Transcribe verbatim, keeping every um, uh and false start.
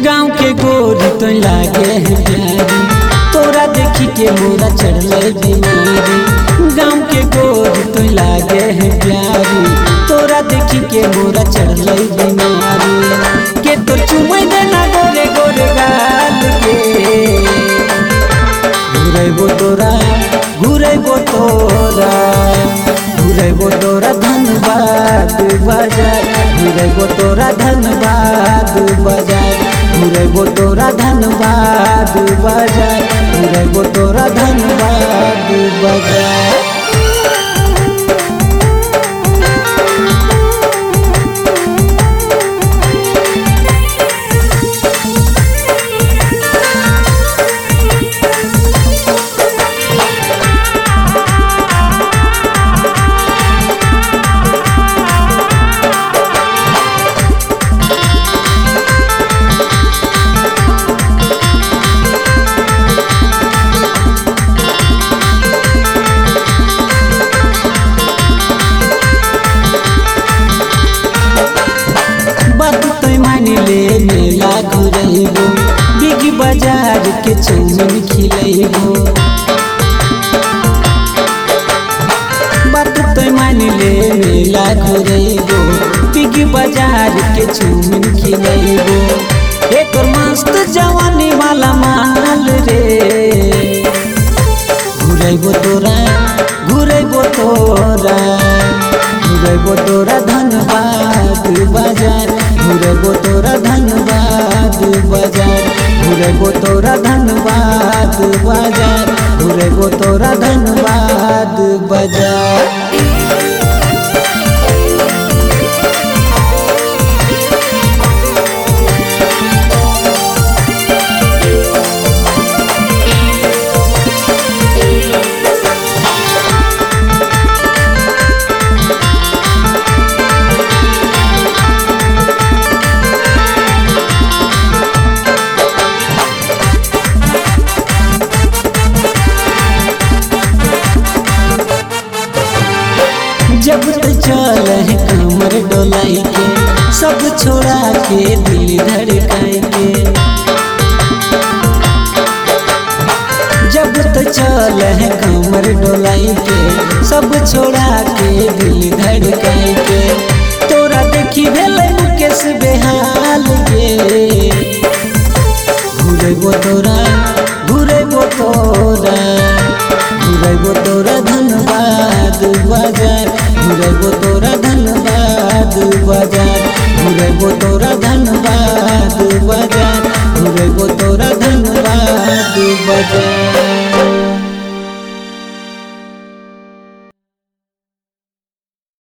गाँव के गोरी तो लागे है प्यारी, तोरा देखी के मोरा चढ़ले बीमारी। गाँव के गोरी तो लागे है प्यारी, तोरा देखी के मोरा चढ़ले बीमारी। के तो चुमै देना गोरे गोरे गाल के, घुरैबो तोरा घुरैबो तोरा घुरैबो तोरा धनबाद बाजार, घुरैबो तोरा धनबाद बाजार, घुरैबो तोरा धनबाद बाजार, घुरैबो तोरा धनबाद बाजार। मेला घुरैबो बिग बाजार के चौमिन खिलैबो, बात तो मान ले। मेला घुरैबो बिग बाजार के चौमिन खिलैबो, एक मस्त जवानी वाला माल रे। घुरैबो तोरा घुरैबो तोरा घुरैबो तोरा धनबाद बाजार, घुरैबो तोरा धनबाद बाजार, घुरैबो तोरा धनबाद बाजार, घुरैबो तोरा धनबाद बाजार। जब तो चल है कमर डोलाई के, सब छोड़ा के दिल धड़काए के। जब तो चल है कमर डोलाई के, सब छोड़ा के दिल धड़काए के। तोरा देखी भेले मुकेश बेहाल के, घुरैबो तोरा घुरैबो तोरा घुरैबो तोरा धनबाद बाजार, घुरैबो तोरा धनबाद बाजार, घुरैबो तोरा